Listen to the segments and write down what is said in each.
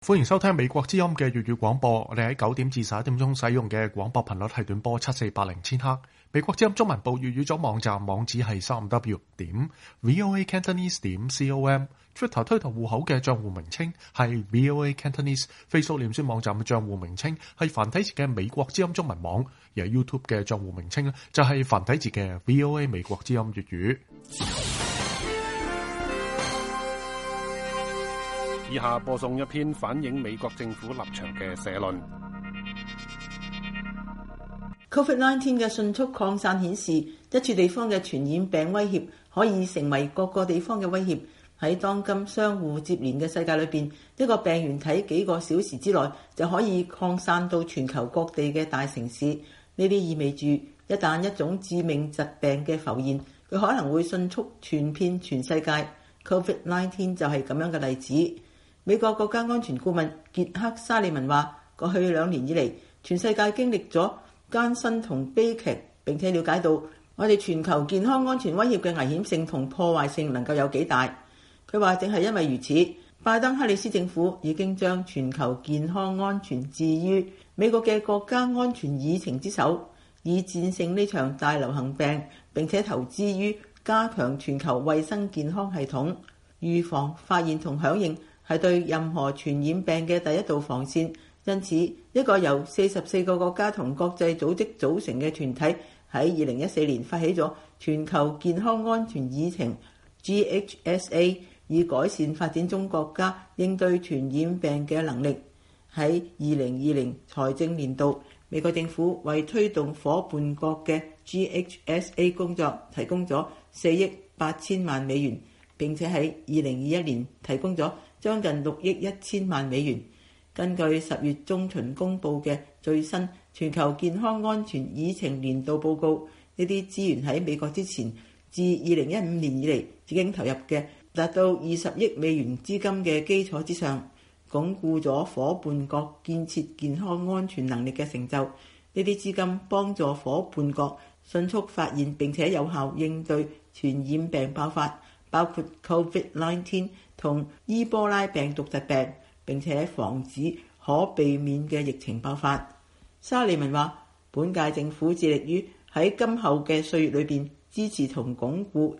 歡迎收聽美國之音嘅粵語廣播。我哋喺9點至11點鐘使用嘅廣播頻率係短波7480千赫。美國之音中文部粵語組網站網址係 3w.voacantonese.com。Twitter 推特戶口嘅賬戶名稱係 VOA Cantonese。Facebook 臉書網站嘅賬戶名稱係繁體字嘅美國之音中文網。而 YouTube 嘅賬戶名稱就係繁體字嘅 VOA 美國之音粵語。 以下播送一篇反映美國政府立場嘅社論。 COVID-19 嘅迅速擴散顯示，一處地方嘅傳染病威脅可以成為各個地方嘅威脅。喺當今相互接連嘅世界裏邊，一個病原體幾個小時之內就可以擴散到全球各地嘅大城市。呢啲意味住，一旦一種致命疾病嘅浮現，佢可能會迅速傳遍全世界。COVID-19 就係咁樣嘅例子。美國國家安全顧問傑克·沙利文話：過去2年以嚟，全世界經歷咗艱辛同悲劇，並且了解到我哋全球健康安全威脅嘅危險性同破壞性能夠有幾大。佢話正係因為如此，拜登哈里斯政府已經將全球健康安全置於美國嘅國家安全議程之首，以戰勝呢場大流行病，並且投資於加強全球衛生健康系統。預防、發現同響應係對任何傳染病嘅第一道防線，因此一個由44個國家同國際組織組成嘅團體喺2014年發起咗全球健康安全議程 GHSA， 以改善發展中國家應對傳染病嘅能力。喺2020財政年度，美國政府為推動夥伴國嘅 GHSA 工作提供咗4億8千萬美元，並且喺2021年提供咗將近6億1千萬美元。根據10月中旬公佈嘅最新全球健康安全議程年度報告，呢啲資源喺美國之前自2015年以嚟已經投入嘅達到20億美元資金嘅基礎之上，鞏固咗夥伴國建設健康安全能力嘅成就。呢啲資金幫助夥伴國迅速發現並且有效應對傳染病爆發，包括 COVID-19 同伊波拉病毒疾病，並且防止可避免嘅疫情爆發。沙利文話：本屆政府致力於喺今後嘅歲月裏邊支持同鞏固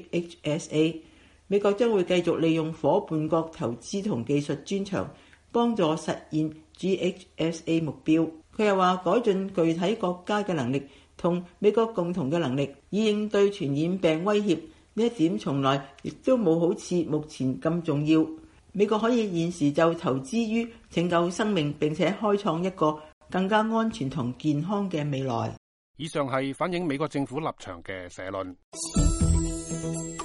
GHSA。美國將會繼續利用夥伴國投資同技術專長，幫助實現 GHSA 目標。佢又話：改進具體國家嘅能力同美國共同嘅能力，以應對傳染病威脅。呢一點從來亦都冇好似目前咁重要。美國可以現時就投資於拯救生命，並且開創一個更加安全同健康嘅未來。 以上係反映美國政府立場嘅社論。